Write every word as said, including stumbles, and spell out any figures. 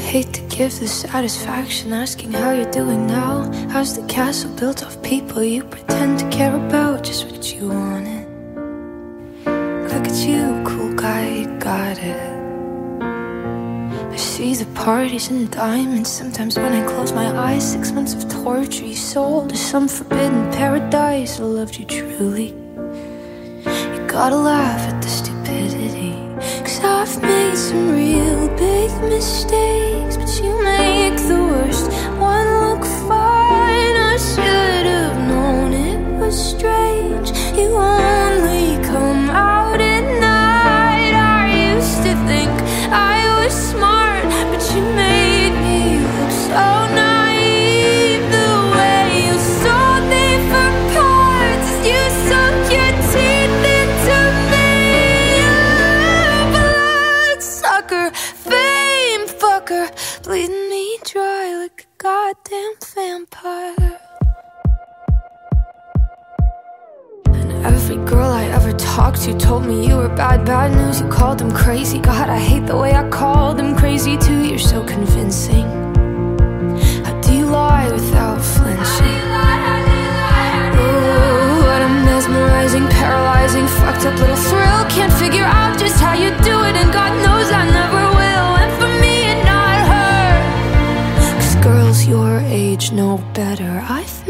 hate to give the satisfaction asking how you're doing now. How's the castle built of people you pretend to care about? Just what you wanted. Look at you, cool guy, you got it. I see the parties and diamonds. Sometimes when I close my eyes, six months of torture you sold to some forbidden paradise. I loved you truly. You gotta laugh at the stupidity, 'cause I've made some real big mistakes, but you make the worst one look fine. I should have known it was strange. You only come out at night. I used to think I was smart, but you made me look so naive. The way you sold me for parts, you sunk your teeth into me. Bloodsucker, fame fucker, bleeding me dry like a goddamn vampire. And every girl I ever talked to told me you were bad, bad news. You called them crazy. God, I hate the way I called them crazy too. You're so convincing. How do you lie without flinching? Oh, what a mesmerizing, paralyzing, fucked up little thrill. Can't figure out just how you do it, and God knows I never will. And for me and not her, 'cause girls your age know better. I